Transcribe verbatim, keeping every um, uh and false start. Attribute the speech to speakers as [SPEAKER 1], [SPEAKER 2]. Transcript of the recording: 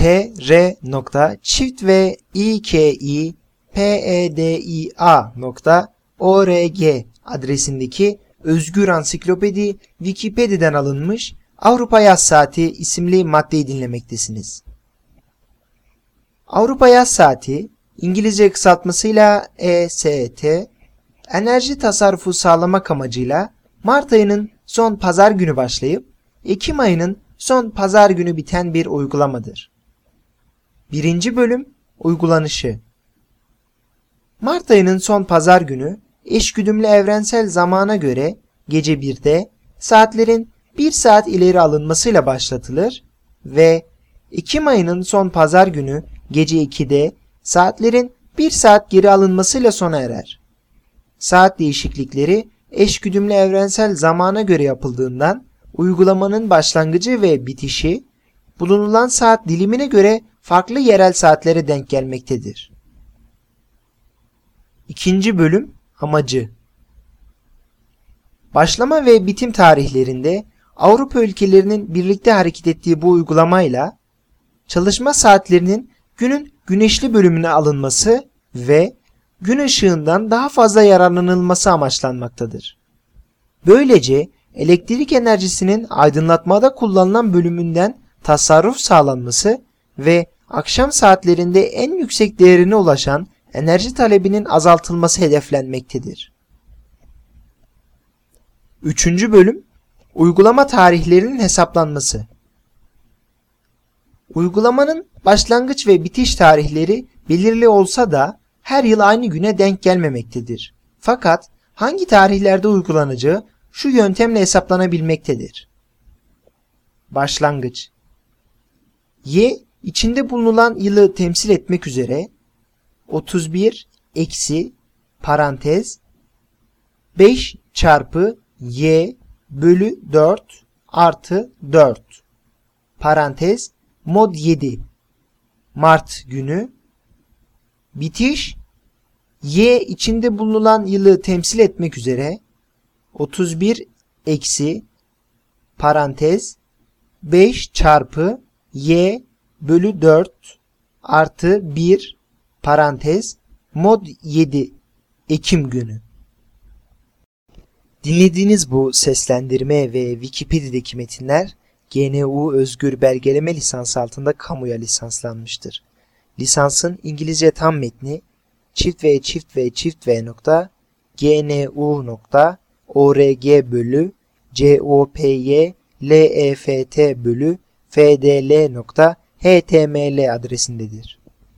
[SPEAKER 1] t r nokta çift v i k i p e d i a nokta org adresindeki Özgür Ansiklopedi Wikipedia'dan alınmış Avrupa Yaz Saati isimli maddeyi dinlemektesiniz. Avrupa Yaz Saati, İngilizce kısaltmasıyla E S T, enerji tasarrufu sağlamak amacıyla Mart ayının son pazar günü başlayıp Ekim ayının son pazar günü biten bir uygulamadır. Birinci bölüm uygulanışı. Mart ayının son pazar günü eşgüdümlü evrensel zamana göre gece birde saatlerin bir saat ileri alınmasıyla başlatılır ve Ekim ayının son pazar günü gece ikide saatlerin bir saat geri alınmasıyla sona erer. Saat değişiklikleri eşgüdümlü evrensel zamana göre yapıldığından uygulamanın başlangıcı ve bitişi bulunulan saat dilimine göre farklı yerel saatlere denk gelmektedir. İkinci bölüm amacı. Başlama ve bitim tarihlerinde Avrupa ülkelerinin birlikte hareket ettiği bu uygulamayla çalışma saatlerinin günün güneşli bölümüne alınması ve gün ışığından daha fazla yararlanılması amaçlanmaktadır. Böylece elektrik enerjisinin aydınlatmada kullanılan bölümünden tasarruf sağlanması ve akşam saatlerinde en yüksek değerine ulaşan enerji talebinin azaltılması hedeflenmektedir. Üçüncü bölüm uygulama tarihlerinin hesaplanması. Uygulamanın başlangıç ve bitiş tarihleri belirli olsa da her yıl aynı güne denk gelmemektedir. Fakat hangi tarihlerde uygulanacağı şu yöntemle hesaplanabilmektedir. Başlangıç. Y içinde bulunan yılı temsil etmek üzere otuz bir eksi parantez beş çarpı y bölü dört artı dört parantez mod yedi Mart günü. Bitiş y içinde bulunan yılı temsil etmek üzere otuz bir eksi parantez beş çarpı y bölü dört artı bir parantez mod yedi Ekim günü. Dinlediğiniz bu seslendirme ve Wikipedia'daki metinler G N U Özgür Belgeleme Lisansı altında kamuya lisanslanmıştır. Lisansın İngilizce tam metni çift v çift v çift v nokta g n u nokta org bölü c o p y l e f t bölü f d l nokta h t m l adresindedir.